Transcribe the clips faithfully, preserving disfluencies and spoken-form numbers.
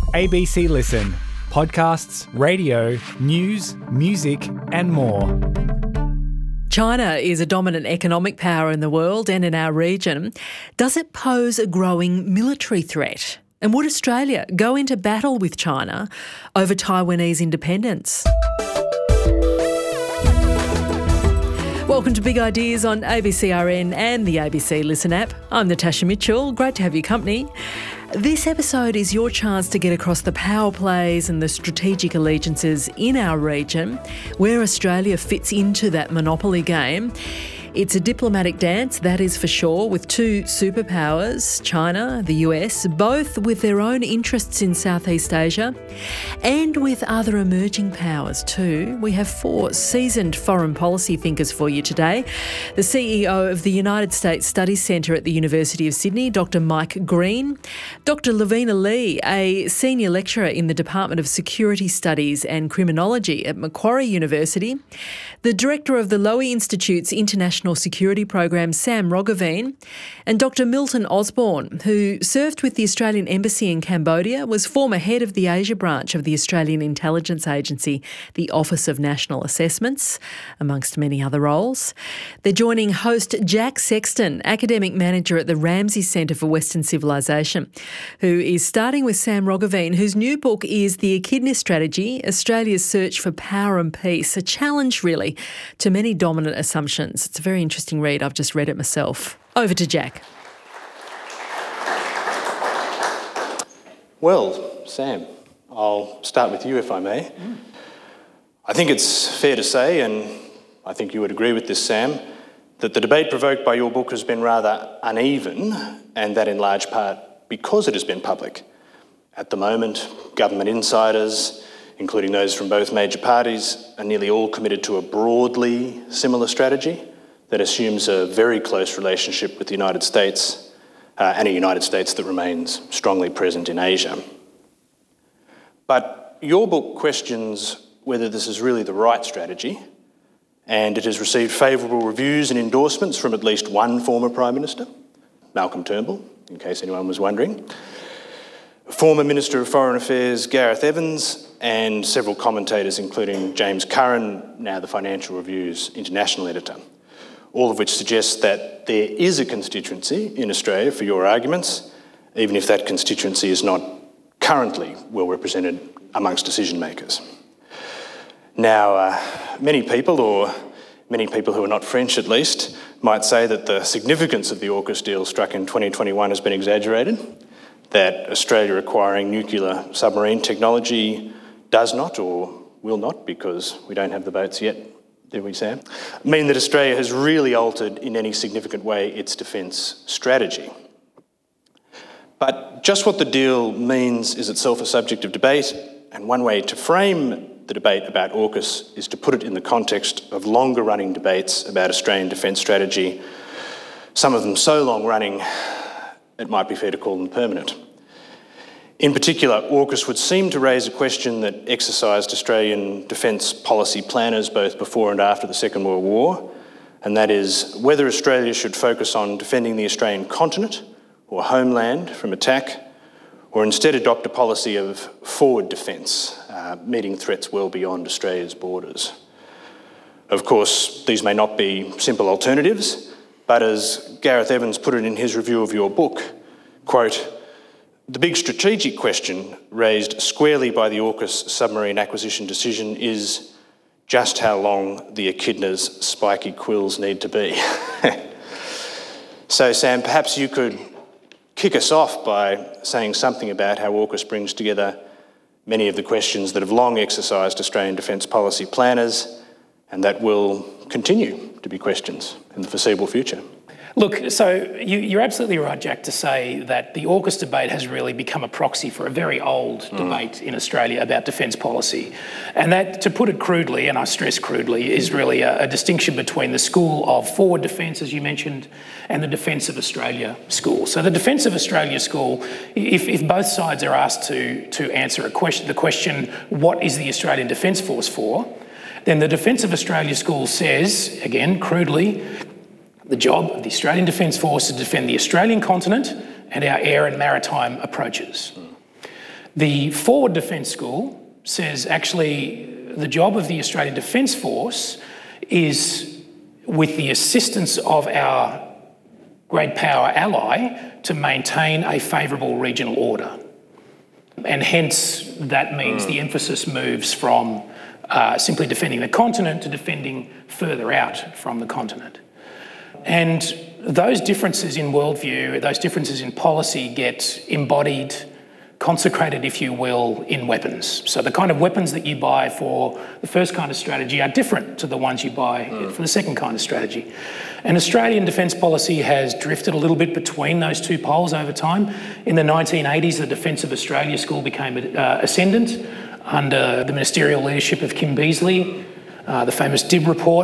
A B C Listen. Podcasts, radio, news, music and more. China is a dominant economic power in the world and in our region. Does it pose a growing military threat? And would Australia go into battle with China over Taiwanese independence? Welcome to Big Ideas on A B C R N and the A B C Listen app. I'm Natasha Mitchell. Great to have your company. This episode is your chance to get across the power plays and the strategic allegiances in our region, where Australia fits into that monopoly game. It's a diplomatic dance, that is for sure, with two superpowers, China, the U S, both with their own interests in Southeast Asia, and with other emerging powers too. We have four seasoned foreign policy thinkers for you today. The C E O of the United States Studies Centre at the University of Sydney, Doctor Mike Green, Doctor Lavina Lee, a senior lecturer in the Department of Security Studies and Criminology at Macquarie University, the Director of the Lowy Institute's International Security Program, Sam Roggeveen, and Doctor Milton Osborne, who served with the Australian Embassy in Cambodia, was former head of the Asia branch of the Australian Intelligence Agency, the Office of National Assessments, amongst many other roles. They're joining host Jack Sexton, academic manager at the Ramsay Centre for Western Civilisation, who is starting with Sam Roggeveen, whose new book is The Echidna Strategy, Australia's Search for Power and Peace, a challenge really to many dominant assumptions. It's a very interesting read. I've just read it myself. Over to Jack. Well, Sam, I'll start with you if I may. Mm. I think it's fair to say, and I think you would agree with this, Sam, that the debate provoked by your book has been rather uneven, and that in large part because it has been public. At the moment, government insiders, including those from both major parties, are nearly all committed to a broadly similar strategy that assumes a very close relationship with the United States uh, and a United States that remains strongly present in Asia. But your book questions whether this is really the right strategy, and it has received favourable reviews and endorsements from at least one former Prime Minister, Malcolm Turnbull, in case anyone was wondering, former Minister of Foreign Affairs Gareth Evans, and several commentators including James Curran, now the Financial Review's international editor, all of which suggests that there is a constituency in Australia for your arguments, even if that constituency is not currently well represented amongst decision makers. Now, uh, many people, or many people who are not French at least, might say that the significance of the AUKUS deal struck in twenty twenty-one has been exaggerated, that Australia acquiring nuclear submarine technology does not or will not, because we don't have the votes yet, do we, Sam, mean that Australia has really altered in any significant way its defence strategy. But just what the deal means is itself a subject of debate, and one way to frame the debate about AUKUS is to put it in the context of longer-running debates about Australian defence strategy, some of them so long-running it might be fair to call them permanent. In particular, AUKUS would seem to raise a question that exercised Australian defence policy planners both before and after the Second World War, and that is whether Australia should focus on defending the Australian continent or homeland from attack, or instead adopt a policy of forward defence, uh, meeting threats well beyond Australia's borders. Of course, these may not be simple alternatives, but as Gareth Evans put it in his review of your book, quote, "The big strategic question raised squarely by the AUKUS submarine acquisition decision is just how long the echidna's spiky quills need to be." So, Sam, perhaps you could kick us off by saying something about how AUKUS brings together many of the questions that have long exercised Australian defence policy planners and that will continue to be questions in the foreseeable future. Look, so you, you're absolutely right, Jack, to say that the AUKUS debate has really become a proxy for a very old mm. debate in Australia about defence policy. And that, to put it crudely, and I stress crudely, is really a, a distinction between the school of forward defence, as you mentioned, and the Defence of Australia school. So the Defence of Australia school, if, if both sides are asked to, to answer a question, the question, what is the Australian Defence Force for? Then the Defence of Australia school says, again, crudely, the job of the Australian Defence Force is to defend the Australian continent and our air and maritime approaches. The Forward Defence School says actually the job of the Australian Defence Force is, with the assistance of our great power ally, to maintain a favourable regional order. And hence that means mm. the emphasis moves from uh, simply defending the continent to defending further out from the continent. And those differences in worldview, those differences in policy get embodied, consecrated, if you will, in weapons. So the kind of weapons that you buy for the first kind of strategy are different to the ones you buy mm. for the second kind of strategy. And Australian defence policy has drifted a little bit between those two poles over time. In the nineteen eighties, the Defence of Australia School became uh, ascendant under the ministerial leadership of Kim Beazley, uh, the famous D I B report.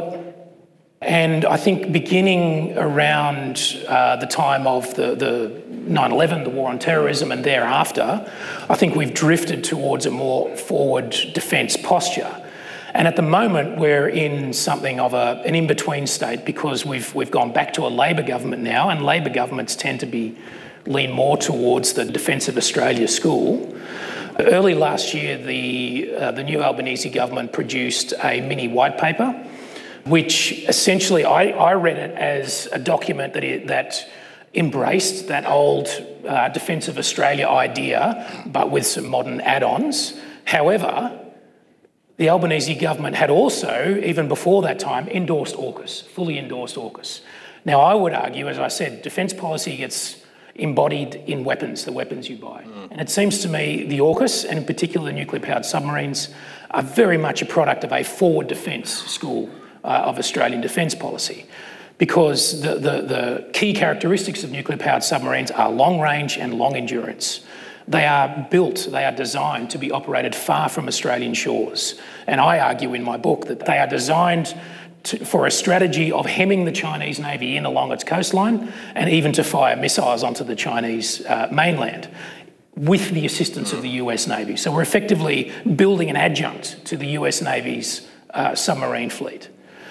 And I think beginning around uh, the time of the, the nine eleven, the war on terrorism, and thereafter, I think we've drifted towards a more forward defence posture. And at the moment, we're in something of a, an in-between state because we've, we've gone back to a Labor government now, and Labor governments tend to be lean more towards the Defence of Australia School. Early last year, the, uh, the new Albanese government produced a mini white paper, which essentially I, I read it as a document that, it, that embraced that old uh, Defence of Australia idea, but with some modern add-ons. However, the Albanese government had also, even before that time, endorsed AUKUS, fully endorsed AUKUS. Now, I would argue, as I said, defence policy gets embodied in weapons, the weapons you buy. Mm. And it seems to me the AUKUS, and in particular the nuclear-powered submarines, are very much a product of a forward defence school uh, of Australian defence policy. Because the, the, the key characteristics of nuclear-powered submarines are long range and long endurance. They are built, they are designed to be operated far from Australian shores. And I argue in my book that they are designed to, for a strategy of hemming the Chinese Navy in along its coastline and even to fire missiles onto the Chinese uh, mainland with the assistance of the U S Navy. So we're effectively building an adjunct to the U S Navy's uh, submarine fleet.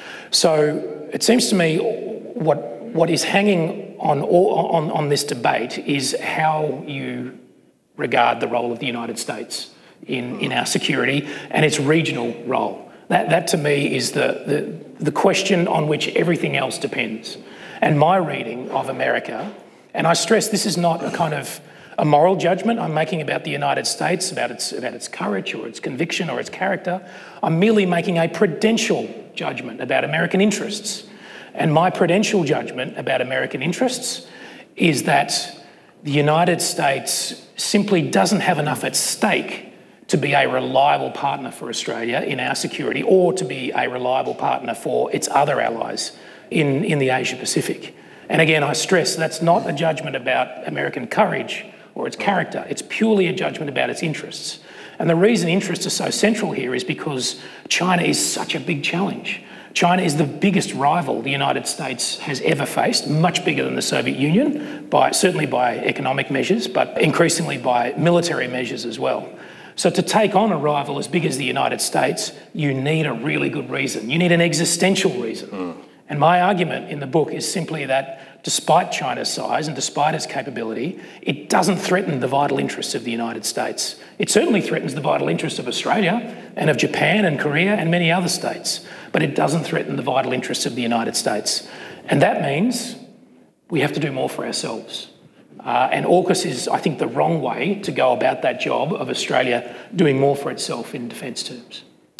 So it seems to me what, what is hanging on, on, on this debate is how you regard the role of the United States in, in our security and its regional role. That, that to me is the, the, the question on which everything else depends. And my reading of America, and I stress this is not a kind of a moral judgment I'm making about the United States, about its, about its courage or its conviction or its character. I'm merely making a prudential judgment about American interests. And my prudential judgment about American interests is that the United States simply doesn't have enough at stake to be a reliable partner for Australia in our security or to be a reliable partner for its other allies in, in the Asia Pacific. And again, I stress that's not a judgment about American courage or its character. It's purely a judgment about its interests. And the reason interests are so central here is because China is such a big challenge. China is the biggest rival the United States has ever faced, much bigger than the Soviet Union, by, certainly by economic measures, but increasingly by military measures as well. So to take on a rival as big as the United States, you need a really good reason. You need an existential reason. Mm. And my argument in the book is simply that despite China's size and despite its capability, it doesn't threaten the vital interests of the United States. It certainly threatens the vital interests of Australia and of Japan and Korea and many other states, but it doesn't threaten the vital interests of the United States. And that means we have to do more for ourselves. Uh, and AUKUS is, I think, the wrong way to go about that job of Australia doing more for itself in defence terms.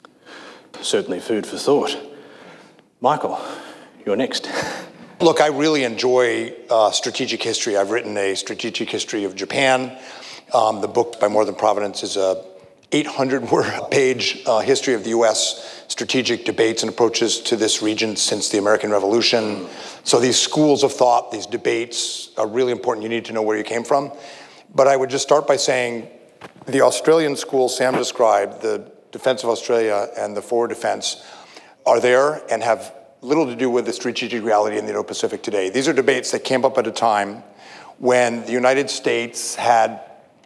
Certainly food for thought. Michael, you're next. Look, I really enjoy uh, strategic history. I've written a strategic history of Japan. Um, the book by More Than Providence is a eight hundred word page uh, history of the U S strategic debates and approaches to this region since the American Revolution. So these schools of thought, these debates are really important. You need to know where you came from. But I would just start by saying the Australian school Sam described, the Defence of Australia and the Forward Defence, are there and have little to do with the strategic reality in the Indo-Pacific today. These are debates that came up at a time when the United States had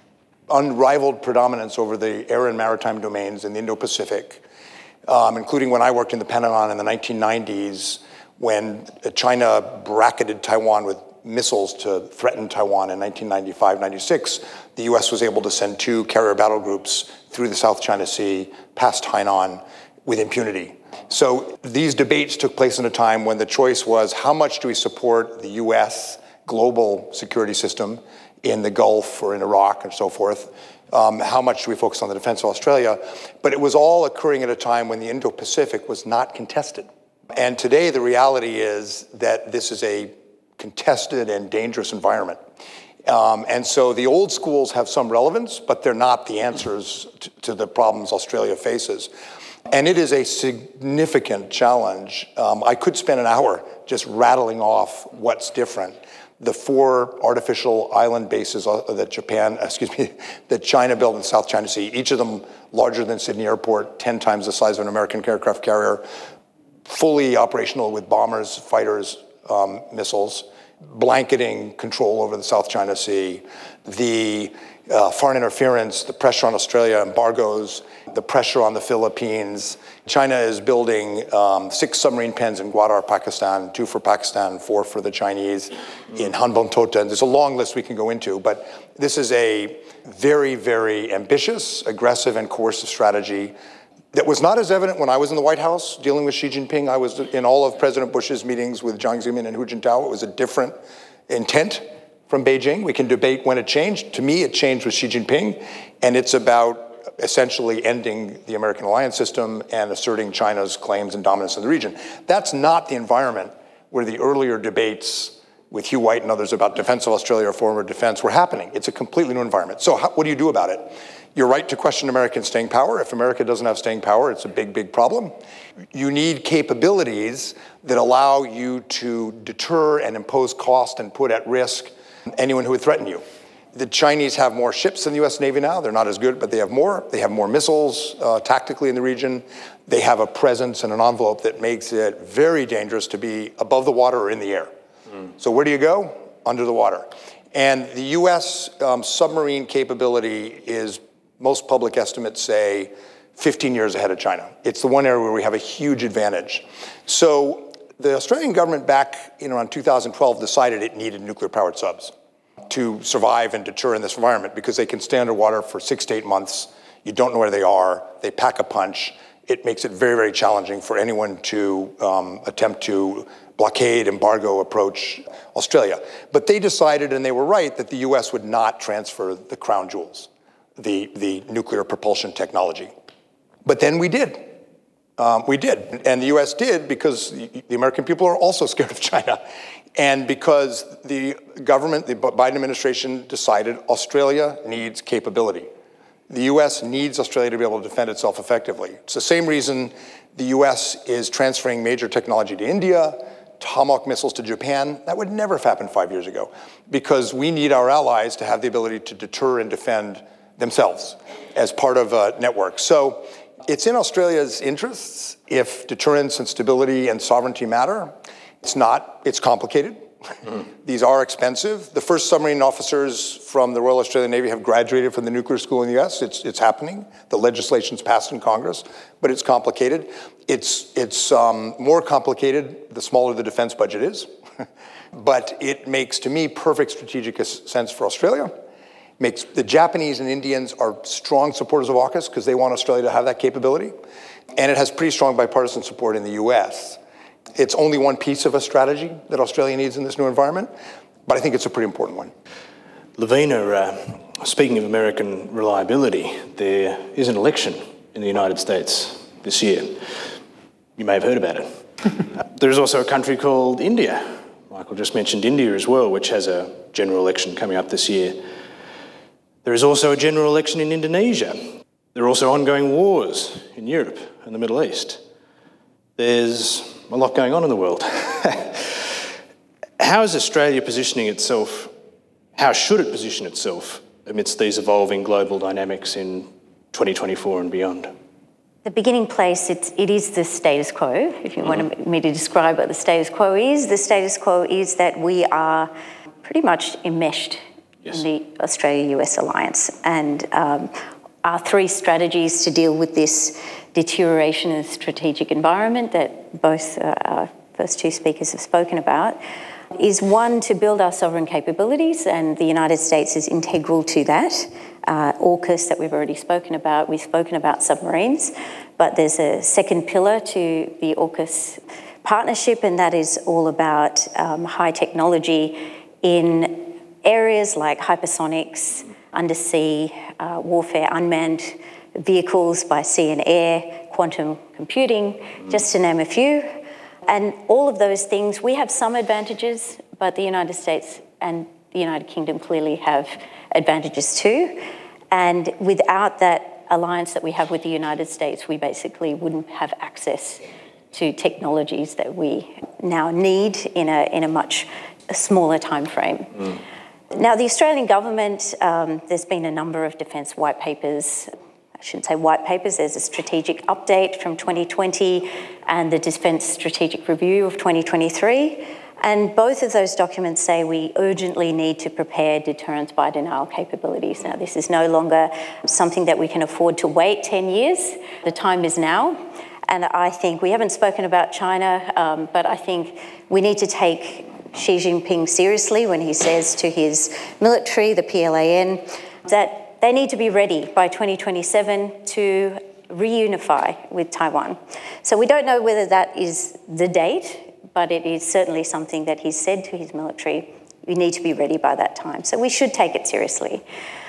unrivaled predominance over the air and maritime domains in the Indo-Pacific, um, including when I worked in the Pentagon in the nineteen nineties, when China bracketed Taiwan with missiles to threaten Taiwan in nineteen ninety-five ninety-six, the U S was able to send two carrier battle groups through the South China Sea, past Hainan, with impunity. So these debates took place in a time when the choice was, how much do we support the U S global security system in the Gulf or in Iraq and so forth? Um, how much do we focus on the defense of Australia? But it was all occurring at a time when the Indo-Pacific was not contested. And today the reality is that this is a contested and dangerous environment. Um, and so the old schools have some relevance, but they're not the answers to, to the problems Australia faces. And it is a significant challenge. Um, I could spend an hour just rattling off what's different. The four artificial island bases that Japan, excuse me, that China built in the South China Sea, each of them larger than Sydney Airport, ten times the size of an American aircraft carrier, fully operational with bombers, fighters, um, missiles, blanketing control over the South China Sea, the uh, foreign interference, the pressure on Australia, embargoes, the pressure on the Philippines. China is building um, six submarine pens in Gwadar, Pakistan, two for Pakistan, four for the Chinese in Hanbantota. And there's a long list we can go into, but this is a very, very ambitious, aggressive, and coercive strategy that was not as evident when I was in the White House dealing with Xi Jinping. I was in all of President Bush's meetings with Jiang Zemin and Hu Jintao. It was a different intent from Beijing. We can debate when it changed. To me, it changed with Xi Jinping, and it's about essentially ending the American alliance system and asserting China's claims and dominance in the region. That's not the environment where the earlier debates with Hugh White and others about defense of Australia or former defense were happening. It's a completely new environment. So how, what do you do about it? You're right to question American staying power. If America doesn't have staying power, it's a big, big problem. You need capabilities that allow you to deter and impose cost and put at risk anyone who would threaten you. The Chinese have more ships than the U S Navy now. They're not as good, but they have more. They have more missiles uh, tactically in the region. They have a presence and an envelope that makes it very dangerous to be above the water or in the air. Mm. So where do you go? Under the water. And the U S um, submarine capability is, most public estimates say, fifteen years ahead of China. It's the one area where we have a huge advantage. So the Australian government back in around two thousand twelve decided it needed nuclear-powered subs to survive and deter in this environment because they can stay underwater for six to eight months. You don't know where they are. They pack a punch. It makes it very, very challenging for anyone to um, attempt to blockade, embargo, approach Australia. But they decided, and they were right, that the U S would not transfer the crown jewels, the, the nuclear propulsion technology. But then we did. Um, we did. And the U S did because the American people are also scared of China. And because the government, the Biden administration decided Australia needs capability. The U S needs Australia to be able to defend itself effectively. It's the same reason the U S is transferring major technology to India, Tomahawk missiles to Japan. That would never have happened five years ago because we need our allies to have the ability to deter and defend themselves as part of a network. So it's in Australia's interests if deterrence and stability and sovereignty matter. It's not, it's complicated. Mm. These are expensive. The first submarine officers from the Royal Australian Navy have graduated from the nuclear school in the U S. It's, it's happening. The legislation's passed in Congress, but it's complicated. It's, it's um, more complicated the smaller the defense budget is. But it makes, to me, perfect strategic sense for Australia. Makes the Japanese and Indians are strong supporters of AUKUS because they want Australia to have that capability. And it has pretty strong bipartisan support in the U S. It's only one piece of a strategy that Australia needs in this new environment, but I think it's a pretty important one. Lavina, uh, speaking of American reliability, there is an election in the United States this year. You may have heard about it. uh, there's also a country called India. Michael just mentioned India as well, which has a general election coming up this year. There is also a general election in Indonesia. There are also ongoing wars in Europe and the Middle East. There's a lot going on in the world. How is Australia positioning itself, how should it position itself amidst these evolving global dynamics in twenty twenty-four and beyond? The beginning place, it's, it is the status quo. If you mm-hmm. want me to describe what the status quo is, the status quo is that we are pretty much enmeshed yes. in the Australia-U S alliance. And um, our three strategies to deal with this deterioration in the strategic environment that both uh, our first two speakers have spoken about is one, to build our sovereign capabilities, and the United States is integral to that. Uh, AUKUS that we've already spoken about, we've spoken about submarines, but there's a second pillar to the AUKUS partnership, and that is all about um, high technology in areas like hypersonics, undersea uh, warfare, unmanned vehicles by sea and air, quantum computing, just to name a few. And all of those things, we have some advantages, but the United States and the United Kingdom clearly have advantages too. And without that alliance that we have with the United States, we basically wouldn't have access to technologies that we now need in a, in a much smaller time frame. Mm. Now, the Australian government, um, there's been a number of defence white papers. I shouldn't say white papers, there's a strategic update from twenty twenty and the Defence Strategic Review of twenty twenty-three. And both of those documents say we urgently need to prepare deterrence by denial capabilities. Now, this is no longer something that we can afford to wait ten years. The time is now. And I think, we haven't spoken about China, um, but I think we need to take Xi Jinping seriously when he says to his military, the P L A N, that they need to be ready by twenty twenty-seven to reunify with Taiwan. So we don't know whether that is the date, but it is certainly something that he's said to his military, you need to be ready by that time. So we should take it seriously.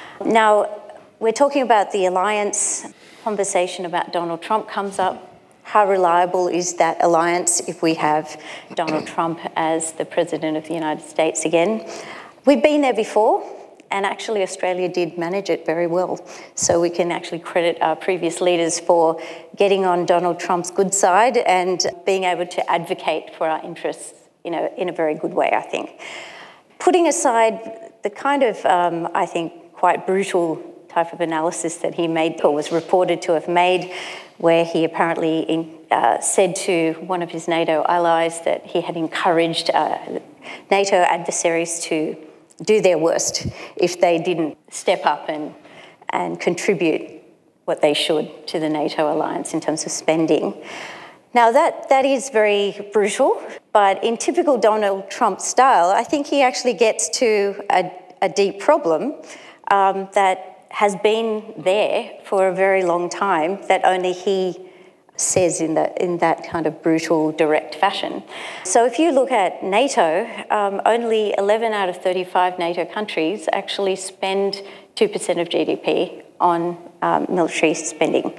Now, we're talking about the alliance. Conversation about Donald Trump comes up. How reliable is that alliance if we have Donald Trump as the President of the United States again? We've been there before, and actually Australia did manage it very well. So we can actually credit our previous leaders for getting on Donald Trump's good side and being able to advocate for our interests in a, in a very good way, I think. Putting aside the kind of, um, I think, quite brutal type of analysis that he made, or was reported to have made, where he apparently in, uh, said to one of his NATO allies that he had encouraged uh, NATO adversaries to do their worst if they didn't step up and, and contribute what they should to the NATO alliance in terms of spending. Now, that, that is very brutal, but in typical Donald Trump style, I think he actually gets to a, a deep problem um, that has been there for a very long time that only he says in that, in that kind of brutal, direct fashion. So if you look at NATO, um, only eleven out of thirty-five NATO countries actually spend two percent of G D P on um, military spending.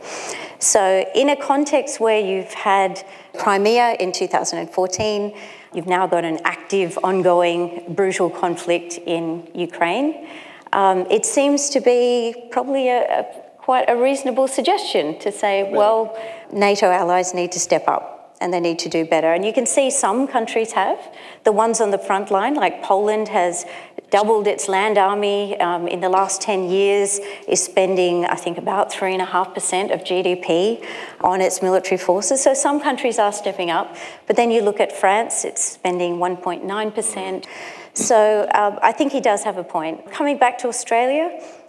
So in a context where you've had Crimea in two thousand fourteen, you've now got an active, ongoing, brutal conflict in Ukraine, Um, it seems to be probably a, a quite a reasonable suggestion to say, well, NATO allies need to step up and they need to do better. And you can see some countries have. The ones on the front line, like Poland, has doubled its land army um, in the last ten years, is spending, I think, about three point five percent of G D P on its military forces. So some countries are stepping up. But then you look at France, it's spending one point nine percent. So um, I think he does have a point. Coming back to Australia,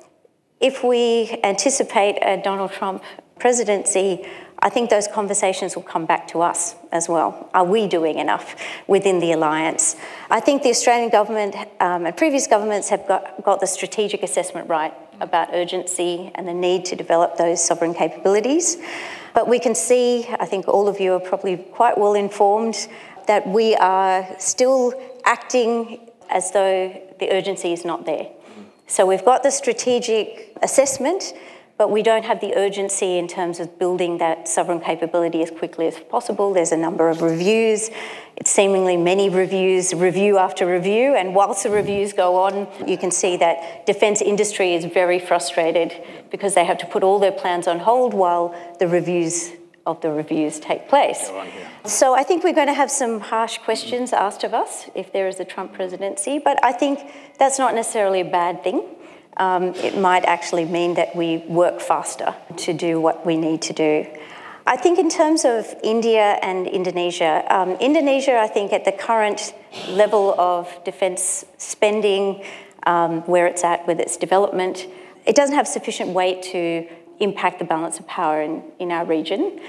if we anticipate a Donald Trump presidency, I think those conversations will come back to us as well. Are we doing enough within the alliance? I think the Australian government um, and previous governments have got, got the strategic assessment right about urgency and the need to develop those sovereign capabilities. But we can see, I think all of you are probably quite well informed, that we are still acting as though the urgency is not there. So we've got the strategic assessment, but we don't have the urgency in terms of building that sovereign capability as quickly as possible. There's a number of reviews. It's seemingly many reviews, review after review, and whilst the reviews go on, you can see that defence industry is very frustrated because they have to put all their plans on hold while the reviews of the reviews take place. So I think we're going to have some harsh questions asked of us if there is a Trump presidency, but I think that's not necessarily a bad thing. Um, it might actually mean that we work faster to do what we need to do. I think in terms of India and Indonesia, um, Indonesia, I think at the current level of defence spending, um, where it's at with its development, it doesn't have sufficient weight to impact the balance of power in, in our region.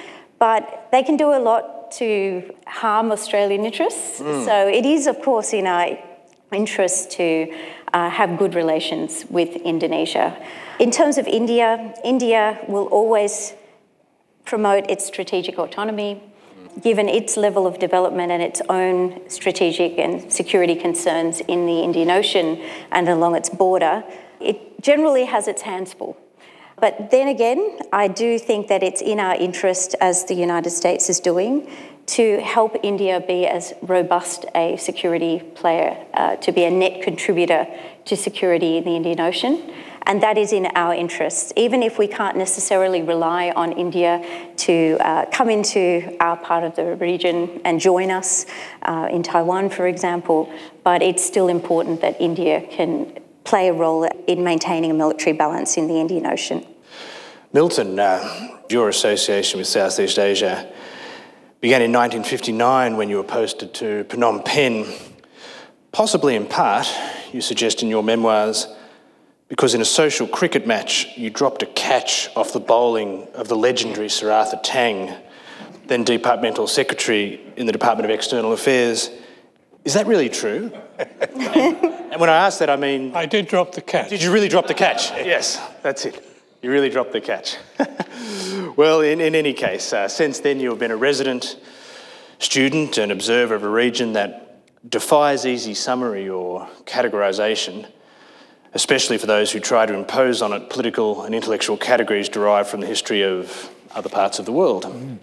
but they can do a lot to harm Australian interests. Mm. So it is, of course, in our interest to uh, have good relations with Indonesia. In terms of India, India will always promote its strategic autonomy, given its level of development and its own strategic and security concerns in the Indian Ocean and along its border. It generally has its hands full. But then again, I do think that it's in our interest, as the United States is doing, to help India be as robust a security player, uh, to be a net contributor to security in the Indian Ocean. And that is in our interests, even if we can't necessarily rely on India to uh, come into our part of the region and join us uh, in Taiwan, for example. But it's still important that India can play a role in maintaining a military balance in the Indian Ocean. Milton, uh, your association with Southeast Asia began in nineteen fifty-nine when you were posted to Phnom Penh, possibly in part, you suggest in your memoirs, because in a social cricket match you dropped a catch off the bowling of the legendary Sir Arthur Tang, then Departmental Secretary in the Department of External Affairs. Is that really true? And when I ask that, I mean... I did drop the catch. Did you really drop the catch? Yes, that's it. You really dropped the catch. Well, in, in any case, uh, since then you have been a resident, student and observer of a region that defies easy summary or categorisation, especially for those who try to impose on it political and intellectual categories derived from the history of other parts of the world. Mm.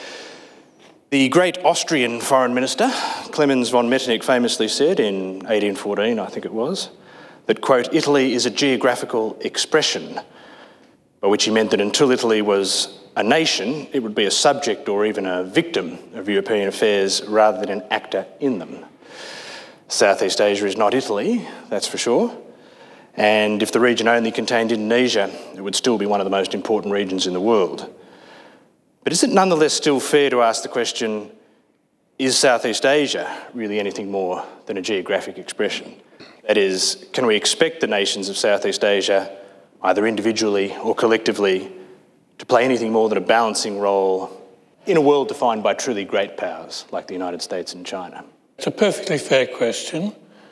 The great Austrian foreign minister, Clemens von Metternich, famously said in eighteen fourteen, I think it was, that, quote, Italy is a geographical expression, by which he meant that until Italy was a nation, it would be a subject or even a victim of European affairs rather than an actor in them. Southeast Asia is not Italy, that's for sure. And if the region only contained Indonesia, it would still be one of the most important regions in the world. But is it nonetheless still fair to ask the question, is Southeast Asia really anything more than a geographic expression? That is, can we expect the nations of Southeast Asia, either individually or collectively, to play anything more than a balancing role in a world defined by truly great powers like the United States and China? It's a perfectly fair question.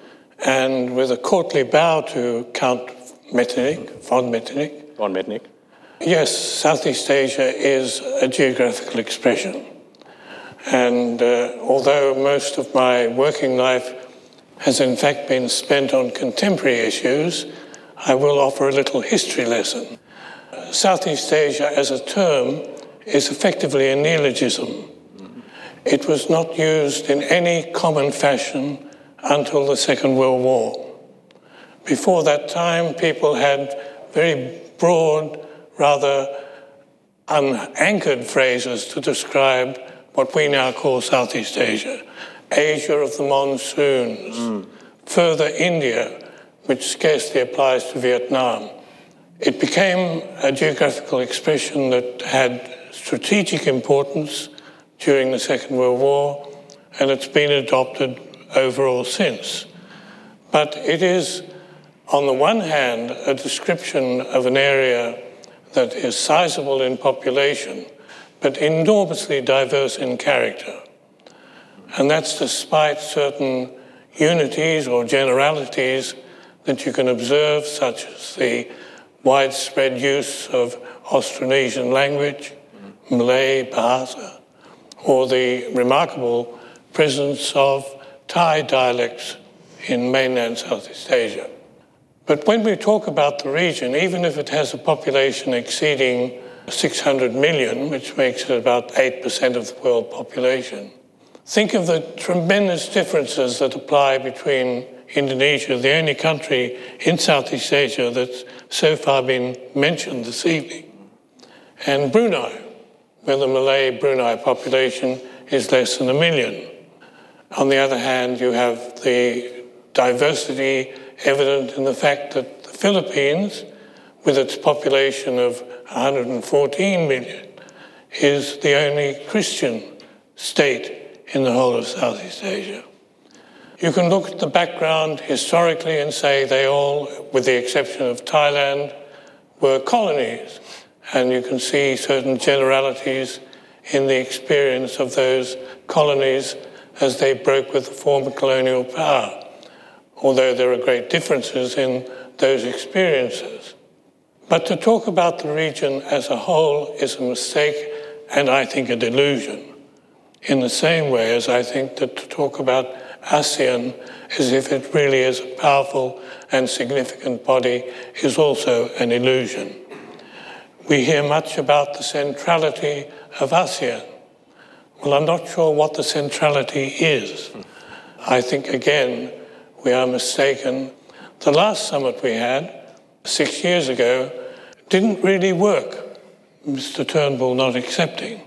And with a courtly bow to Count Metternich, von Metternich. Von Metternich. Yes, Southeast Asia is a geographical expression. And uh, although most of my working life has in fact been spent on contemporary issues, I will offer a little history lesson. Southeast Asia as a term is effectively a neologism. It was not used in any common fashion until the Second World War. Before that time, people had very broad, rather unanchored phrases to describe what we now call Southeast Asia. Asia of the monsoons, mm. further India, which scarcely applies to Vietnam. It became a geographical expression that had strategic importance during the Second World War, and it's been adopted overall since. But it is, on the one hand, a description of an area that is sizable in population, but enormously diverse in character. And that's despite certain unities or generalities that you can observe, such as the widespread use of Austronesian language, Malay, Bahasa, or the remarkable presence of Thai dialects in mainland Southeast Asia. But when we talk about the region, even if it has a population exceeding six hundred million, which makes it about eight percent of the world population, think of the tremendous differences that apply between Indonesia, the only country in Southeast Asia that's so far been mentioned this evening, and Brunei, where the Malay Brunei population is less than a million. On the other hand, you have the diversity evident in the fact that the Philippines, with its population of one hundred fourteen million, is the only Christian state in the whole of Southeast Asia. You can look at the background historically and say they all, with the exception of Thailand, were colonies. And you can see certain generalities in the experience of those colonies as they broke with the former colonial power, although there are great differences in those experiences. But to talk about the region as a whole is a mistake and I think a delusion, in the same way as I think that to talk about ASEAN as if it really is a powerful and significant body is also an illusion. We hear much about the centrality of ASEAN. Well, I'm not sure what the centrality is. I think, again, we are mistaken. The last summit we had, six years ago, didn't really work, Mister Turnbull not accepting.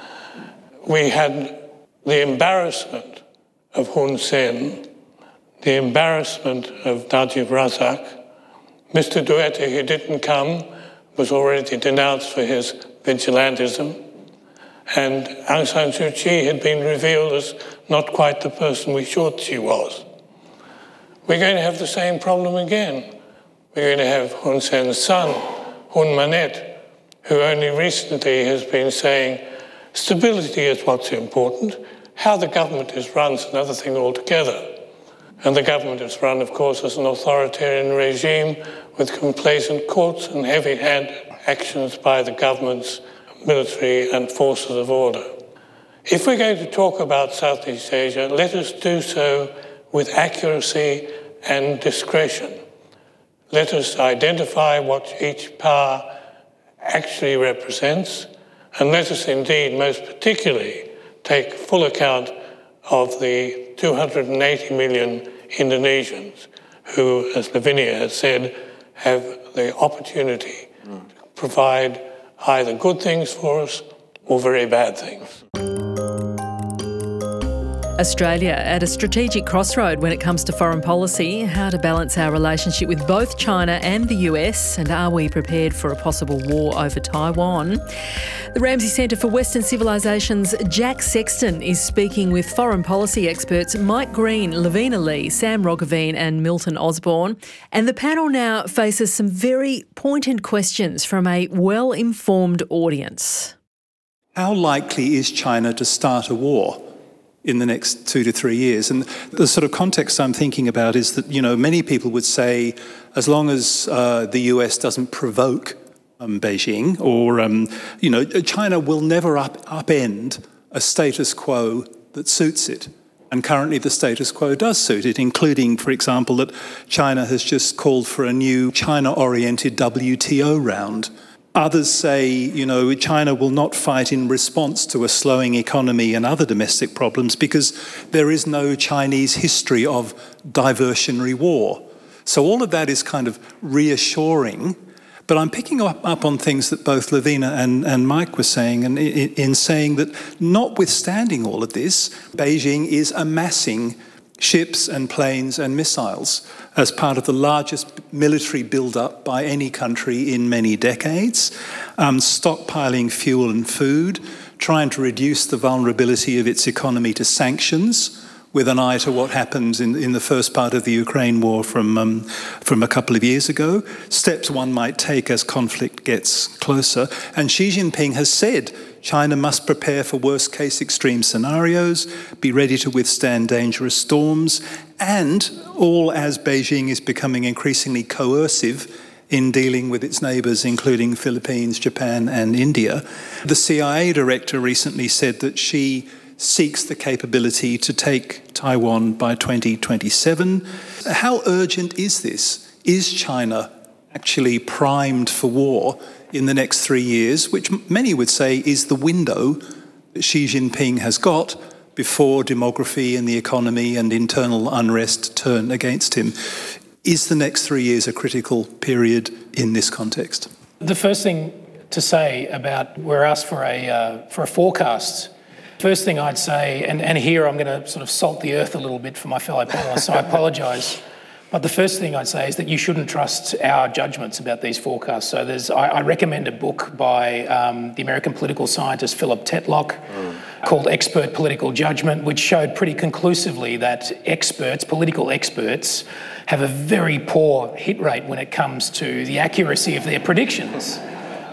We had the embarrassment of Hun Sen, the embarrassment of Najib Razak. Mister Duterte, who didn't come, was already denounced for his vigilantism, and Aung San Suu Kyi had been revealed as not quite the person we thought she was. We're going to have the same problem again. We're going to have Hun Sen's son, Hun Manet, who only recently has been saying stability is what's important. How the government is run is another thing altogether. And the government is run, of course, as an authoritarian regime with complacent courts and heavy-handed actions by the government's military and forces of order. If we're going to talk about Southeast Asia, let us do so with accuracy and discretion. Let us identify what each power actually represents, and let us indeed, most particularly, take full account of the two hundred eighty million Indonesians who, as Lavinia has said, have the opportunity mm. to provide either good things for us or very bad things. Australia at a strategic crossroad when it comes to foreign policy, how to balance our relationship with both China and the U S, and are we prepared for a possible war over Taiwan? The Ramsay Centre for Western Civilization's Jack Sexton is speaking with foreign policy experts Mike Green, Lavina Lee, Sam Roggeveen and Milton Osborne. And the panel now faces some very pointed questions from a well-informed audience. How likely is China to start a war in the next two to three years? And the sort of context I'm thinking about is that, you know, many people would say as long as uh, the U S doesn't provoke um, Beijing or, um, you know, China will never up, upend a status quo that suits it. And currently the status quo does suit it, including, for example, that China has just called for a new China-oriented W T O round. Others say, you know, China will not fight in response to a slowing economy and other domestic problems because there is no Chinese history of diversionary war. So all of that is kind of reassuring. But I'm picking up, up on things that both Lavina and, and Mike were saying, and in, in saying that notwithstanding all of this, Beijing is amassing ships and planes and missiles as part of the largest military build-up by any country in many decades, um, stockpiling fuel and food, trying to reduce the vulnerability of its economy to sanctions, with an eye to what happened in, in the first part of the Ukraine war from, um, from a couple of years ago, steps one might take as conflict gets closer. And Xi Jinping has said China must prepare for worst-case extreme scenarios, be ready to withstand dangerous storms, and all as Beijing is becoming increasingly coercive in dealing with its neighbours, including Philippines, Japan and India. The C I A director recently said that Xi seeks the capability to take Taiwan by twenty twenty-seven. How urgent is this? Is China actually primed for war in the next three years, which many would say is the window that Xi Jinping has got before demography and the economy and internal unrest turn against him? Is the next three years a critical period in this context? The first thing to say about we're asked for a uh, for a forecast. First thing I'd say, and, and here I'm going to sort of salt the earth a little bit for my fellow panellists, so I apologise. But the first thing I'd say is that you shouldn't trust our judgments about these forecasts. So there's, I, I recommend a book by um, the American political scientist Philip Tetlock mm. called Expert Political Judgment, which showed pretty conclusively that experts, political experts, have a very poor hit rate when it comes to the accuracy of their predictions.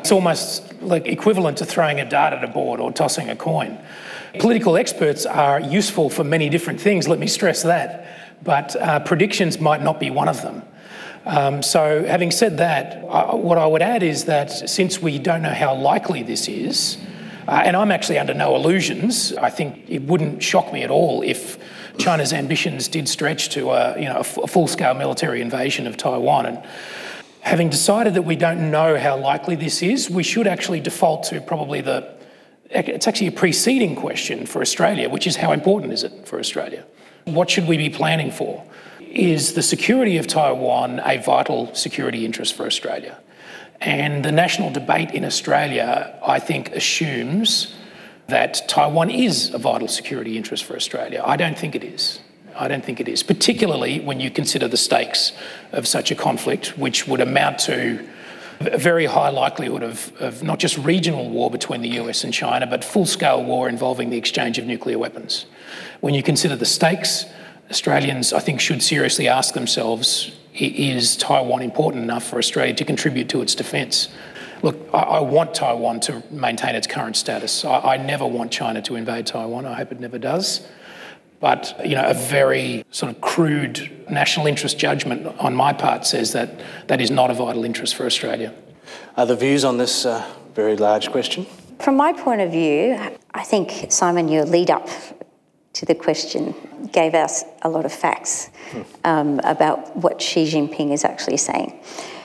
It's almost like equivalent to throwing a dart at a board or tossing a coin. Political experts are useful for many different things, let me stress that, but uh, predictions might not be one of them. Um, so having said that, I, what I would add is that since we don't know how likely this is, uh, and I'm actually under no illusions, I think it wouldn't shock me at all if China's ambitions did stretch to a, you know, a, f- a full-scale military invasion of Taiwan. And having decided that we don't know how likely this is, we should actually default to probably the, it's actually a preceding question for Australia, which is how important is it for Australia? What should we be planning for? Is the security of Taiwan a vital security interest for Australia? And the national debate in Australia, I think, assumes that Taiwan is a vital security interest for Australia. I don't think it is. I don't think it is, particularly when you consider the stakes of such a conflict, which would amount to a very high likelihood of, of not just regional war between the U S and China, but full-scale war involving the exchange of nuclear weapons. When you consider the stakes, Australians, I think, should seriously ask themselves, is Taiwan important enough for Australia to contribute to its defence? Look, I, I want Taiwan to maintain its current status. I, I never want China to invade Taiwan. I hope it never does. But, you know, a very sort of crude national interest judgment on my part says that that is not a vital interest for Australia. Other views on this uh, very large question? From my point of view, I think, Simon, your lead up to the question gave us a lot of facts um, about what Xi Jinping is actually saying.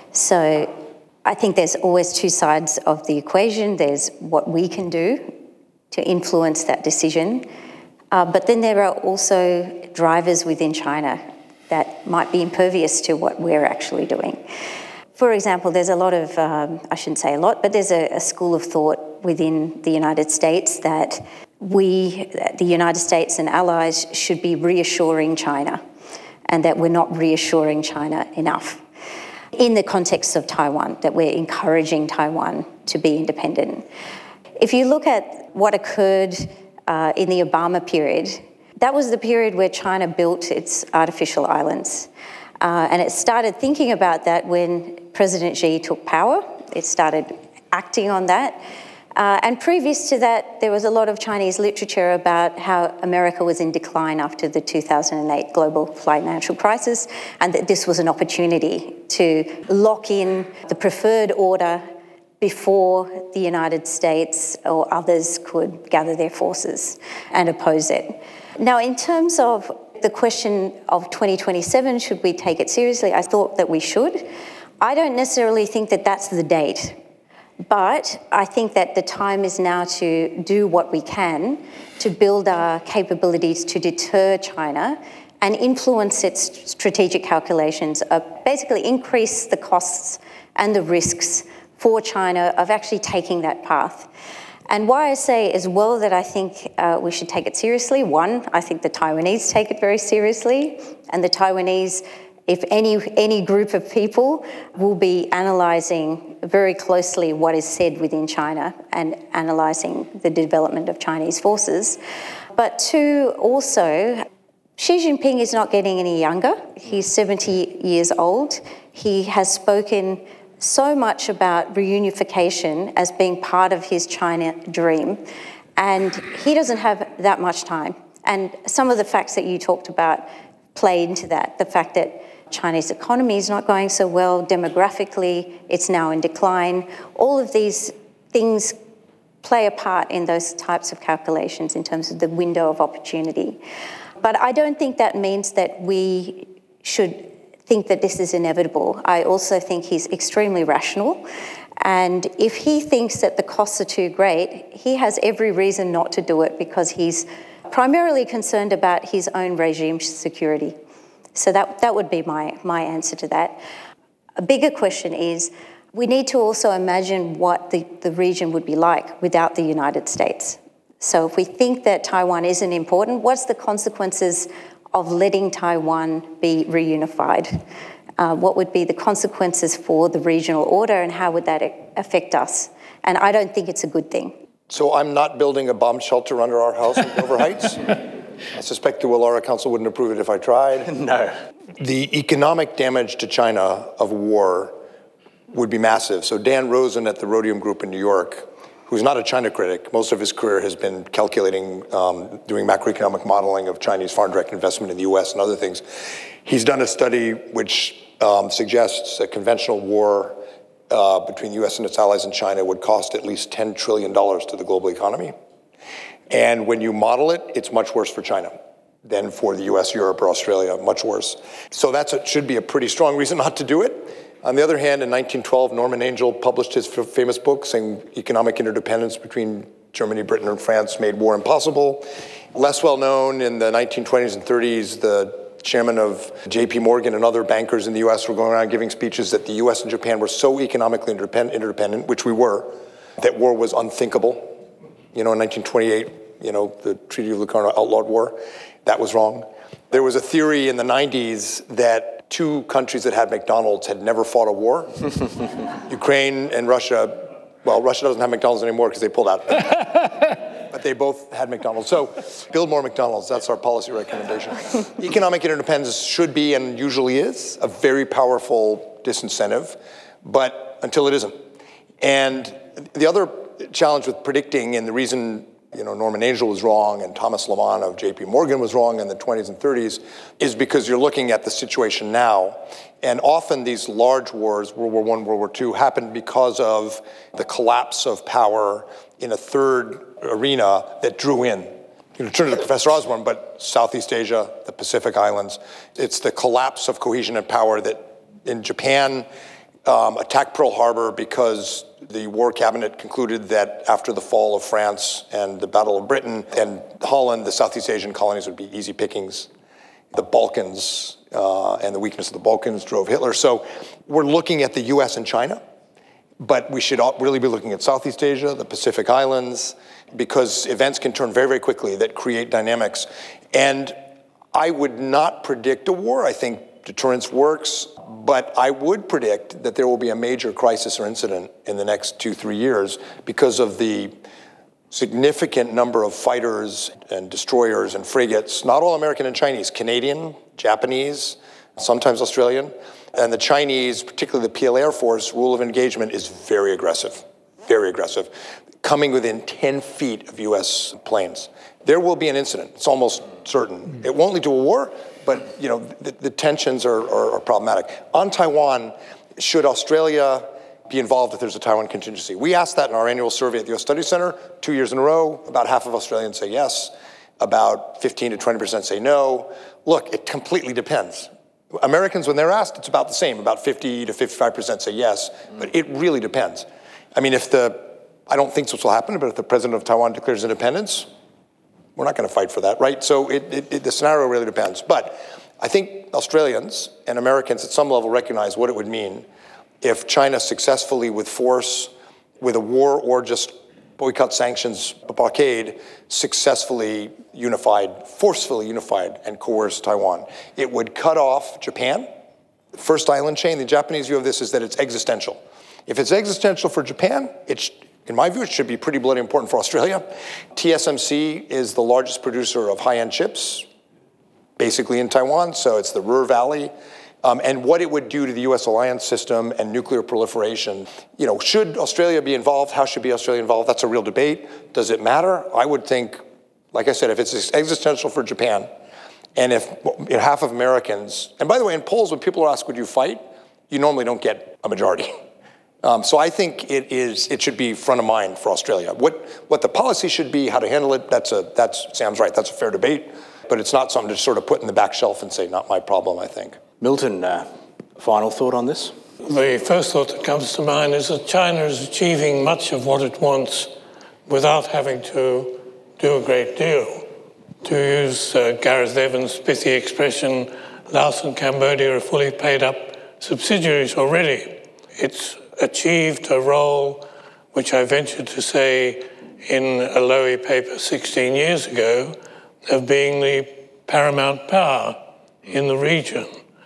So I think there's always two sides of the equation. There's what we can do to influence that decision. Uh, but then there are also drivers within China that might be impervious to what we're actually doing. For example, there's a lot of, um, I shouldn't say a lot, but there's a, a school of thought within the United States that we, the United States and allies, should be reassuring China, and that we're not reassuring China enough. In the context of Taiwan, that we're encouraging Taiwan to be independent. If you look at what occurred uh, in the Obama period, that was the period where China built its artificial islands. Uh, and it started thinking about that when President Xi took power. It started acting on that. Uh, and previous to that, there was a lot of Chinese literature about how America was in decline after the two thousand eight global financial crisis, and that this was an opportunity to lock in the preferred order before the United States or others could gather their forces and oppose it. Now, in terms of the question of twenty twenty-seven, should we take it seriously? I thought that we should. I don't necessarily think that that's the date. But I think that the time is now to do what we can to build our capabilities to deter China and influence its strategic calculations, uh, basically increase the costs and the risks for China of actually taking that path. And why I say as well that I think uh, we should take it seriously, one, I think the Taiwanese take it very seriously, and the Taiwanese, if any any group of people, will be analysing very closely what is said within China and analysing the development of Chinese forces. But two, also, Xi Jinping is not getting any younger. He's seventy years old. He has spoken so much about reunification as being part of his China dream, and he doesn't have that much time. And some of the facts that you talked about play into that, the fact that Chinese economy is not going so well, demographically it's now in decline. All of these things play a part in those types of calculations in terms of the window of opportunity. But I don't think that means that we should think that this is inevitable. I also think he's extremely rational. And if he thinks that the costs are too great, he has every reason not to do it because he's primarily concerned about his own regime security. So that, that would be my, my answer to that. A bigger question is, we need to also imagine what the, the region would be like without the United States. So if we think that Taiwan isn't important, what's the consequences of letting Taiwan be reunified? Uh, what would be the consequences for the regional order, and how would that affect us? And I don't think it's a good thing. So I'm not building a bomb shelter under our house in Dover Heights? I suspect the Willara Council wouldn't approve it if I tried. No. The economic damage to China of war would be massive. So Dan Rosen at the Rhodium Group in New York, who's not a China critic, most of his career has been calculating, um, doing macroeconomic modeling of Chinese foreign direct investment in the U S and other things. He's done a study which um, suggests a conventional war uh, between the U S and its allies in China would cost at least ten trillion dollars to the global economy. And when you model it, it's much worse for China than for the U S, Europe, or Australia, much worse. So that should be a pretty strong reason not to do it. On the other hand, in nineteen twelve, Norman Angell published his f- famous book saying economic interdependence between Germany, Britain, and France made war impossible. Less well known, in the nineteen twenties and thirties, the chairman of J P Morgan and other bankers in the U S were going around giving speeches that the U S and Japan were so economically interdependent, interdependent, which we were, that war was unthinkable. You know, in nineteen twenty-eight, you know, the Treaty of Locarno outlawed war. That was wrong. There was a theory in the nineties that two countries that had McDonald's had never fought a war. Ukraine and Russia. Well, Russia doesn't have McDonald's anymore because they pulled out. But they both had McDonald's. So build more McDonald's. That's our policy recommendation. Economic interdependence should be, and usually is, a very powerful disincentive, but until it isn't. And the other challenge with predicting, and the reason you know, Norman Angell was wrong and Thomas Lamont of J P Morgan was wrong in the twenties and thirties, is because you're looking at the situation now. And often these large wars, World War One, World War Two, happened because of the collapse of power in a third arena that drew in. You know, turn to Professor Osborne, but Southeast Asia, the Pacific Islands, it's the collapse of cohesion and power that in Japan um, attacked Pearl Harbor because the War Cabinet concluded that after the fall of France and the Battle of Britain and Holland, the Southeast Asian colonies would be easy pickings. The Balkans uh, and the weakness of the Balkans drove Hitler. So we're looking at the U S and China, but we should really be looking at Southeast Asia, the Pacific Islands, because events can turn very, very quickly that create dynamics. And I would not predict a war. I think deterrence works, but I would predict that there will be a major crisis or incident in the next two, three years because of the significant number of fighters and destroyers and frigates, not all American and Chinese, Canadian, Japanese, sometimes Australian. And the Chinese, particularly the P L A Air Force, rule of engagement is very aggressive, very aggressive, coming within ten feet of U S planes. There will be an incident. It's almost certain. It won't lead to a war, but you know the, the tensions are, are, are problematic. On Taiwan, should Australia be involved if there's a Taiwan contingency? We asked that in our annual survey at the U S Study Center two years in a row. About half of Australians say yes. About fifteen to twenty percent say no. Look, it completely depends. Americans, when they're asked, it's about the same. About fifty to fifty-five percent say yes, but it really depends. I mean, if the, I don't think this will happen, but if the president of Taiwan declares independence, we're not going to fight for that, right? So it, it, it, the scenario really depends. But I think Australians and Americans at some level recognize what it would mean if China successfully, with force, with a war or just boycott, sanctions, blockade, successfully unified, forcefully unified and coerced Taiwan. It would cut off Japan. The first island chain, the Japanese view of this is that it's existential. If it's existential for Japan, it's, in my view, it should be pretty bloody important for Australia. T S M C is the largest producer of high-end chips, basically in Taiwan, so it's the Ruhr Valley. Um, and what it would do to the U S alliance system and nuclear proliferation. You know, should Australia be involved? How should be Australia involved? That's a real debate. Does it matter? I would think, like I said, if it's existential for Japan, and if you know, half of Americans, and by the way, in polls, when people are asked, would you fight? You normally don't get a majority. Um, so I think it is. It should be front of mind for Australia. What what the policy should be, how to handle it. That's a that's Sam's right. That's a fair debate, but it's not something to sort of put in the back shelf and say, not my problem. I think. Milton, uh, final thought on this? The first thought that comes to mind is that China is achieving much of what it wants without having to do a great deal. To use uh, Gareth Evans' pithy expression, Laos and Cambodia are fully paid up subsidiaries already. It's achieved a role which I ventured to say in a Lowy paper sixteen years ago of being the paramount power in the region.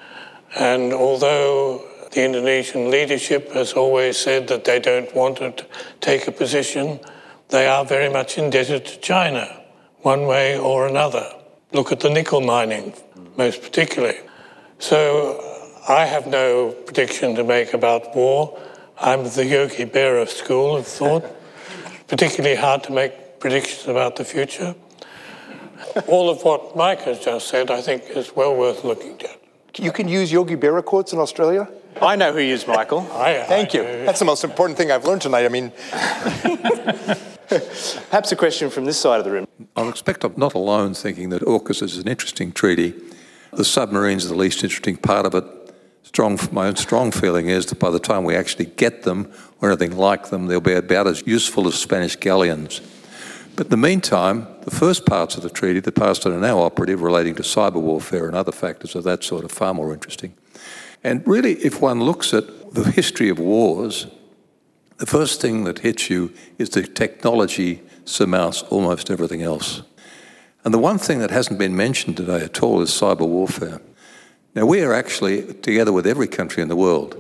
And although the Indonesian leadership has always said that they don't want to take a position, they are very much indebted to China, one way or another. Look at the nickel mining, most particularly. So I have no prediction to make about war. I'm the Yogi Berra school of thought. Particularly hard to make predictions about the future. All of what Mike has just said, I think, is well worth looking at. You can use Yogi Berra quotes in Australia? I know who you is, Michael. I, Thank I, you. That's the most important thing I've learned tonight. I mean... Perhaps a question from this side of the room. I expect I'm not alone thinking that AUKUS is an interesting treaty. The submarines are the least interesting part of it. Strong, my own strong feeling is that by the time we actually get them or anything like them, they'll be about as useful as Spanish galleons. But in the meantime, the first parts of the treaty, the parts that are now operative relating to cyber warfare and other factors of that sort, are far more interesting. And really, if one looks at the history of wars, the first thing that hits you is the technology surmounts almost everything else. And the one thing that hasn't been mentioned today at all is cyber warfare. Now, we are actually, together with every country in the world,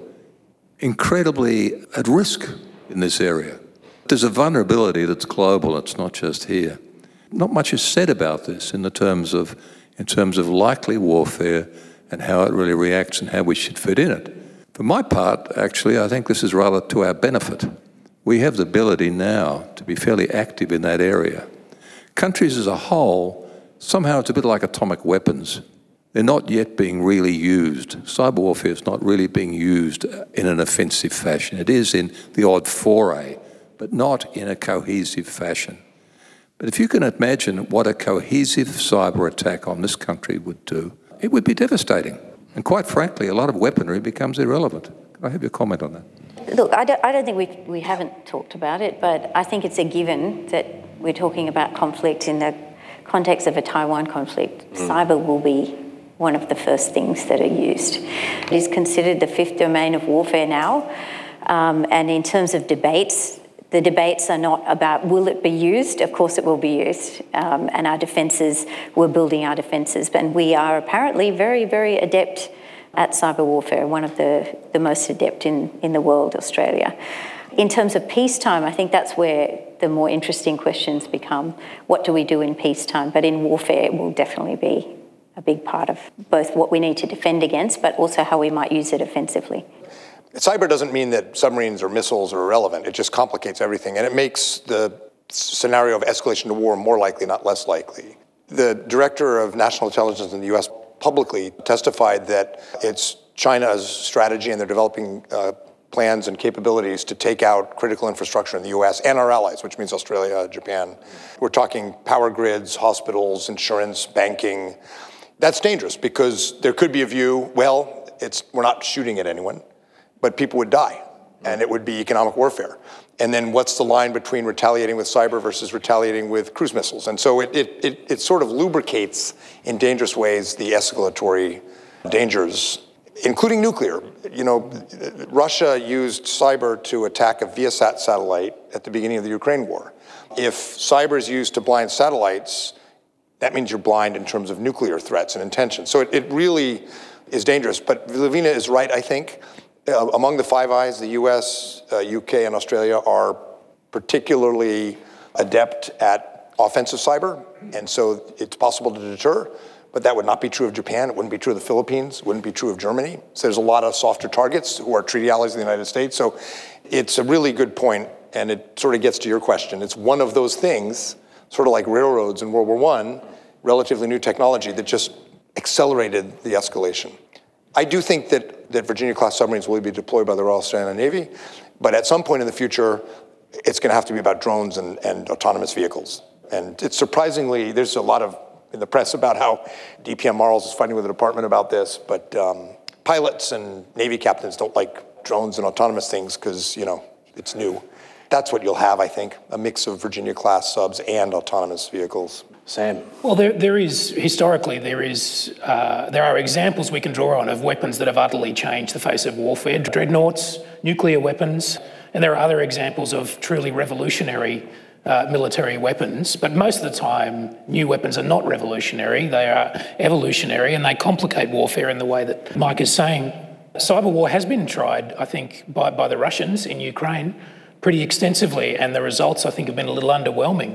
incredibly at risk in this area. There's a vulnerability that's global, it's not just here. Not much is said about this in the terms of, in terms of likely warfare and how it really reacts and how we should fit in it. For my part, actually, I think this is rather to our benefit. We have the ability now to be fairly active in that area. Countries as a whole, somehow it's a bit like atomic weapons. They're not yet being really used. Cyber warfare is not really being used in an offensive fashion. It is in the odd foray, but not in a cohesive fashion. But if you can imagine what a cohesive cyber attack on this country would do, it would be devastating. And quite frankly, a lot of weaponry becomes irrelevant. Can I have your comment on that? Look, I don't, I don't think we, we haven't talked about it, but I think it's a given that we're talking about conflict in the context of a Taiwan conflict. Mm. Cyber will be one of the first things that are used. It is considered the fifth domain of warfare now, um, and in terms of debates, the debates are not about will it be used. Of course it will be used, um, and our defences, we're building our defences, and we are apparently very, very adept at cyber warfare, one of the, the most adept in, in the world, Australia. In terms of peacetime, I think that's where the more interesting questions become. What do we do in peacetime? But in warfare, it will definitely be a big part of both what we need to defend against, but also how we might use it offensively. Cyber doesn't mean that submarines or missiles are irrelevant. It just complicates everything, and it makes the scenario of escalation to war more likely, not less likely. The director of national intelligence in the U S publicly testified that it's China's strategy, and they're developing uh, plans and capabilities to take out critical infrastructure in the U S and our allies, which means Australia, Japan. We're talking power grids, hospitals, insurance, banking. That's dangerous because there could be a view, well, it's, we're not shooting at anyone, but people would die, and it would be economic warfare. And then what's the line between retaliating with cyber versus retaliating with cruise missiles? And so it, it, it, it sort of lubricates in dangerous ways the escalatory dangers, including nuclear. You know, Russia used cyber to attack a Viasat satellite at the beginning of the Ukraine war. If cyber is used to blind satellites, that means you're blind in terms of nuclear threats and intentions. So it, it really is dangerous. But Lavina is right, I think. Uh, among the Five Eyes, the U S, uh, U K, and Australia are particularly adept at offensive cyber, and so it's possible to deter, but that would not be true of Japan, it wouldn't be true of the Philippines, it wouldn't be true of Germany. So there's a lot of softer targets who are treaty allies of the United States, so it's a really good point, and it sort of gets to your question. It's one of those things, sort of like railroads in World War One, relatively new technology that just accelerated the escalation. I do think that, that Virginia-class submarines will be deployed by the Royal Australian Navy, but at some point in the future, it's going to have to be about drones and, and autonomous vehicles. And it's surprisingly, there's a lot of in the press about how D P M Marls is fighting with the department about this, but um, pilots and Navy captains don't like drones and autonomous things because, you know, it's new. That's what you'll have, I think, a mix of Virginia-class subs and autonomous vehicles. Sam? Well, there, there is, historically, there is, uh, there are examples we can draw on of weapons that have utterly changed the face of warfare. Dreadnoughts, nuclear weapons, and there are other examples of truly revolutionary uh, military weapons. But most of the time, new weapons are not revolutionary, they are evolutionary, and they complicate warfare in the way that Mike is saying. Cyber war has been tried, I think, by, by the Russians in Ukraine pretty extensively, and the results, I think, have been a little underwhelming.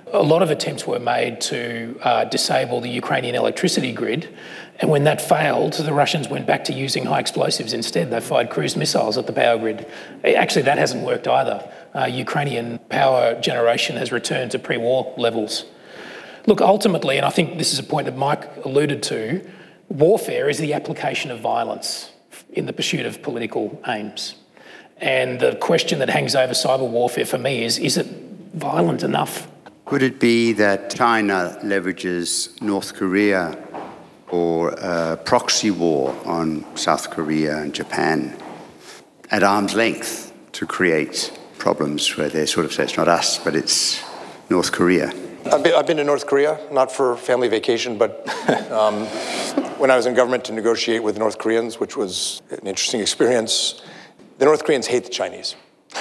A lot of attempts were made to uh, disable the Ukrainian electricity grid, and when that failed, the Russians went back to using high explosives instead. They fired cruise missiles at the power grid. Actually, that hasn't worked either. Uh, Ukrainian power generation has returned to pre-war levels. Look, ultimately, and I think this is a point that Mike alluded to, warfare is the application of violence in the pursuit of political aims. And the question that hangs over cyber warfare for me is, is it violent enough? Could it be that China leverages North Korea or a proxy war on South Korea and Japan at arm's length to create problems where they sort of say it's not us, but it's North Korea? I've been, I've been to North Korea, not for family vacation, but um, when I was in government to negotiate with North Koreans, which was an interesting experience. The North Koreans hate the Chinese.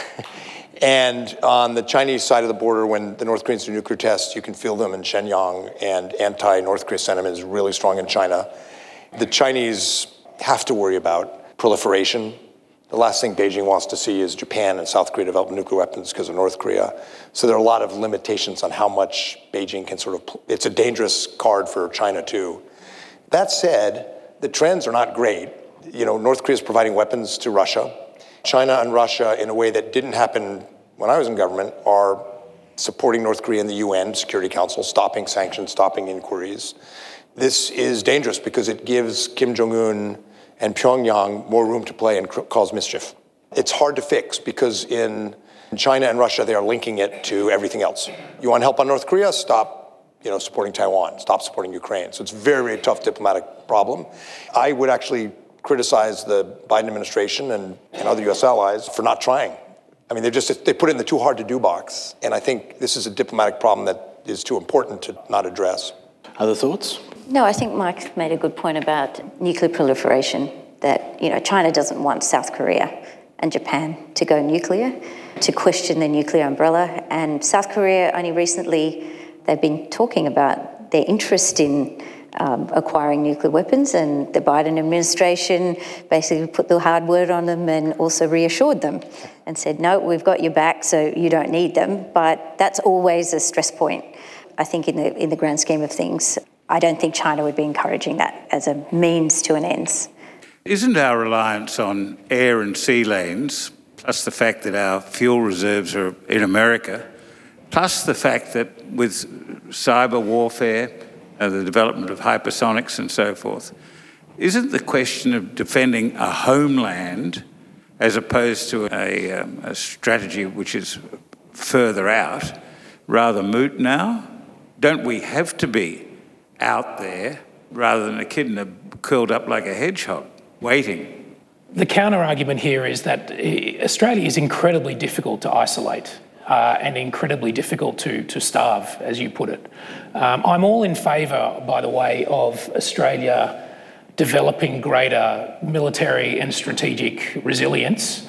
And on the Chinese side of the border, when the North Koreans do nuclear tests, you can feel them in Shenyang, and anti-North Korea sentiment is really strong in China. The Chinese have to worry about proliferation. The last thing Beijing wants to see is Japan and South Korea develop nuclear weapons because of North Korea. So there are a lot of limitations on how much Beijing can sort of, it's a dangerous card for China too. That said, the trends are not great. You know, North Korea is providing weapons to Russia. China and Russia, in a way that didn't happen when I was in government, are supporting North Korea in the U N Security Council, stopping sanctions, stopping inquiries. This is dangerous because it gives Kim Jong-un and Pyongyang more room to play and cause mischief. It's hard to fix because in China and Russia, they are linking it to everything else. You want help on North Korea? Stop, you know, supporting Taiwan. Stop supporting Ukraine. So it's a very, very tough diplomatic problem. I would actually criticize the Biden administration and, and other U S allies for not trying. I mean, they just they put it in the too hard to do box. And I think this is a diplomatic problem that is too important to not address. Other thoughts? No, I think Mike made a good point about nuclear proliferation, that, you know, China doesn't want South Korea and Japan to go nuclear, to question the nuclear umbrella. And South Korea, only recently, they've been talking about their interest in Um, acquiring nuclear weapons, and the Biden administration basically put the hard word on them and also reassured them and said, no, we've got your back, so you don't need them. But that's always a stress point, I think, in the in the grand scheme of things. I don't think China would be encouraging that as a means to an end. Isn't our reliance on air and sea lanes, plus the fact that our fuel reserves are in America, plus the fact that with cyber warfare, Uh, the development of hypersonics and so forth, isn't the question of defending a homeland as opposed to a, um, a strategy which is further out rather moot now? Don't we have to be out there rather than a kid curled up like a hedgehog, waiting? The counter-argument here is that Australia is incredibly difficult to isolate. Uh, and incredibly difficult to, to starve, as you put it. Um, I'm all in favour, by the way, of Australia developing greater military and strategic resilience.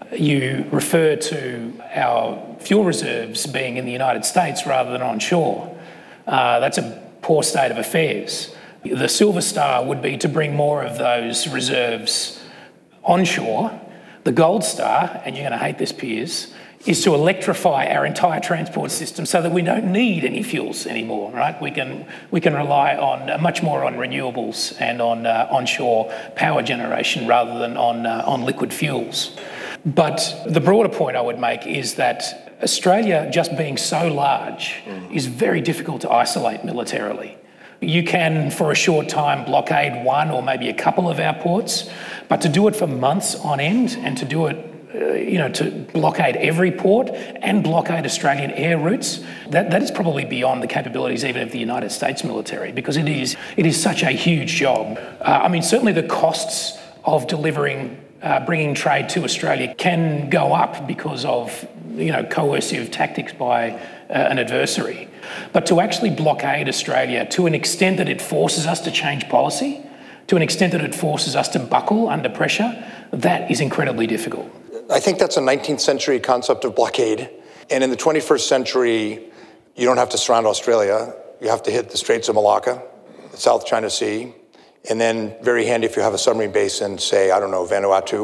You refer to our fuel reserves being in the United States rather than onshore. Uh, that's a poor state of affairs. The Silver Star would be to bring more of those reserves onshore. The Gold Star, and you're going to hate this, Piers, is to electrify our entire transport system so that we don't need any fuels anymore, right? We can we can rely on uh, much more on renewables and on uh, onshore power generation rather than on uh, on liquid fuels. But the broader point I would make is that Australia, just being so large, is very difficult to isolate militarily. You can, for a short time, blockade one or maybe a couple of our ports, but to do it for months on end and to do it Uh, you know, to blockade every port and blockade Australian air routes, that, that is probably beyond the capabilities even of the United States military, because it is it is such a huge job. Uh, I mean, certainly the costs of delivering, uh, bringing trade to Australia can go up because of, you know, coercive tactics by uh, an adversary. But to actually blockade Australia to an extent that it forces us to change policy, to an extent that it forces us to buckle under pressure, that is incredibly difficult. I think that's a nineteenth century concept of blockade. And in the twenty-first century, you don't have to surround Australia. You have to hit the Straits of Malacca, the South China Sea, and then very handy if you have a submarine base in, say, I don't know, Vanuatu.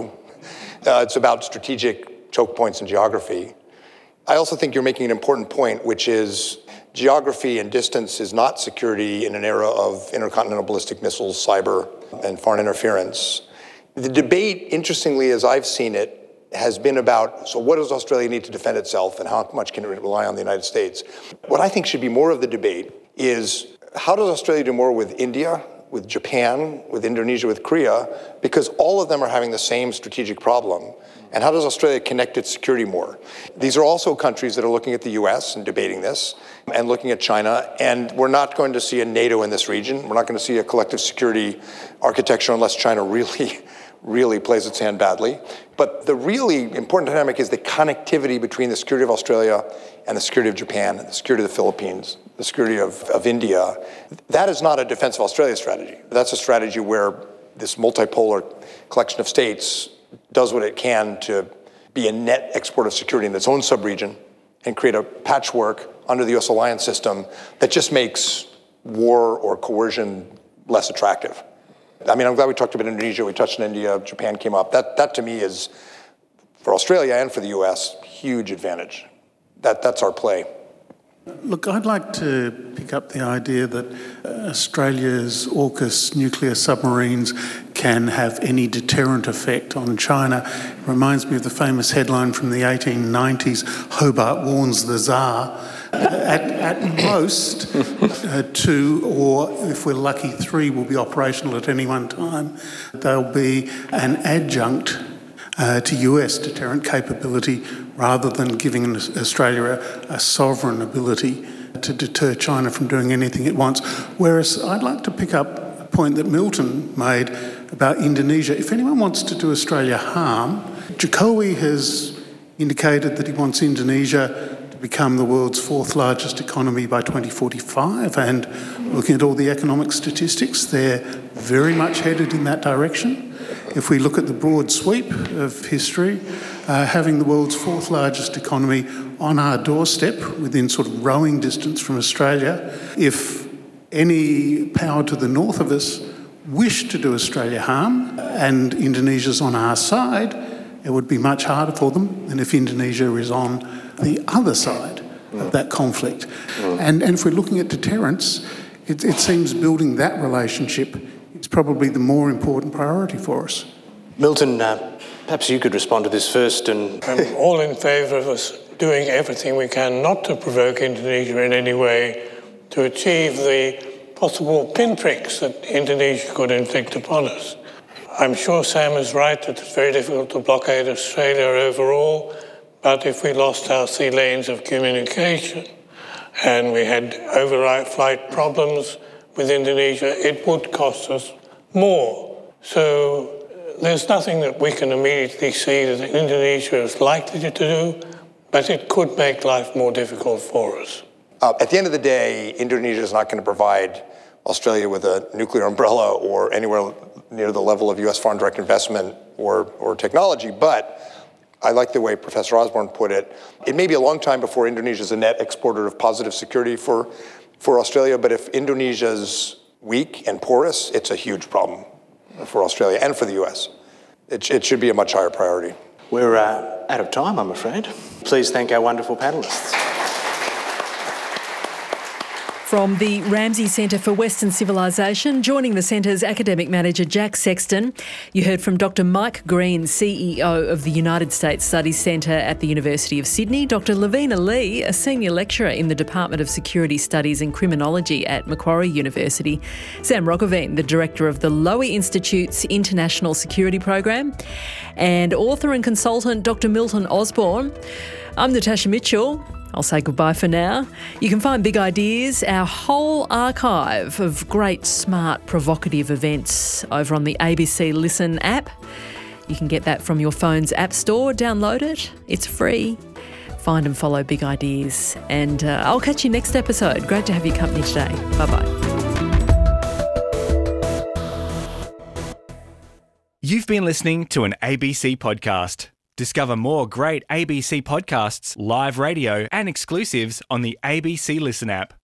Uh, it's about strategic choke points in geography. I also think you're making an important point, which is geography and distance is not security in an era of intercontinental ballistic missiles, cyber, and foreign interference. The debate, interestingly, as I've seen it, has been about, so what does Australia need to defend itself and how much can it rely on the United States? What I think should be more of the debate is how does Australia do more with India, with Japan, with Indonesia, with Korea, because all of them are having the same strategic problem. And how does Australia connect its security more? These are also countries that are looking at the U S and debating this, and looking at China, and we're not going to see a NATO in this region. We're not going to see a collective security architecture unless China really, really plays its hand badly. But the really important dynamic is the connectivity between the security of Australia and the security of Japan, and the security of the Philippines, the security of, of India. That is not a defense of Australia strategy. That's a strategy where this multipolar collection of states does what it can to be a net exporter of security in its own sub-region and create a patchwork under the U S alliance system that just makes war or coercion less attractive. I mean, I'm glad we talked about Indonesia, we touched on India, Japan came up. That, that to me is, for Australia and for the U S, huge advantage. That, that's our play. Look, I'd like to pick up the idea that Australia's AUKUS nuclear submarines can have any deterrent effect on China. It reminds me of the famous headline from the eighteen nineties, Hobart warns the Tsar. At, at most, uh, two, or if we're lucky, three will be operational at any one time. They'll be an adjunct Uh, to U S deterrent capability rather than giving Australia a, a sovereign ability to deter China from doing anything it wants. Whereas I'd like to pick up a point that Milton made about Indonesia. If anyone wants to do Australia harm, Jokowi has indicated that he wants Indonesia to become the world's fourth largest economy by twenty forty-five, and looking at all the economic statistics, they're very much headed in that direction. If we look at the broad sweep of history, uh, having the world's fourth largest economy on our doorstep, within sort of rowing distance from Australia, if any power to the north of us wished to do Australia harm and Indonesia's on our side, it would be much harder for them than if Indonesia is on the other side of that conflict. And, and if we're looking at deterrence, it, it seems building that relationship is probably the more important priority for us. Milton, uh, perhaps you could respond to this first. And I'm all in favour of us doing everything we can not to provoke Indonesia in any way to achieve the possible pinpricks that Indonesia could inflict upon us. I'm sure Sam is right that it's very difficult to blockade Australia overall, but if we lost our sea lanes of communication and we had overnight flight problems with Indonesia, it would cost us more. So there's nothing that we can immediately see that Indonesia is likely to do, but it could make life more difficult for us. Uh, at the end of the day, Indonesia is not going to provide Australia with a nuclear umbrella or anywhere near the level of U S foreign direct investment or, or technology, but I like the way Professor Osborne put it. It may be a long time before Indonesia is a net exporter of positive security for for Australia, but if Indonesia's weak and porous, it's a huge problem for Australia and for the U S. It, it should be a much higher priority. We're uh, out of time, I'm afraid. Please thank our wonderful panellists. From the Ramsay Centre for Western Civilisation, joining the Centre's academic manager Jack Sexton, you heard from Doctor Mike Green, C E O of the United States Studies Centre at the University of Sydney, Doctor Lavina Lee, a senior lecturer in the Department of Security Studies and Criminology at Macquarie University, Sam Roggeveen, the director of the Lowy Institute's International Security Program, and author and consultant Doctor Milton Osborne. I'm Natasha Mitchell. I'll say goodbye for now. You can find Big Ideas, our whole archive of great, smart, provocative events over on the A B C Listen app. You can get that from your phone's app store. Download it. It's free. Find and follow Big Ideas. And uh, I'll catch you next episode. Great to have your company today. Bye-bye. You've been listening to an A B C podcast. Discover more great A B C podcasts, live radio and exclusives on the A B C Listen app.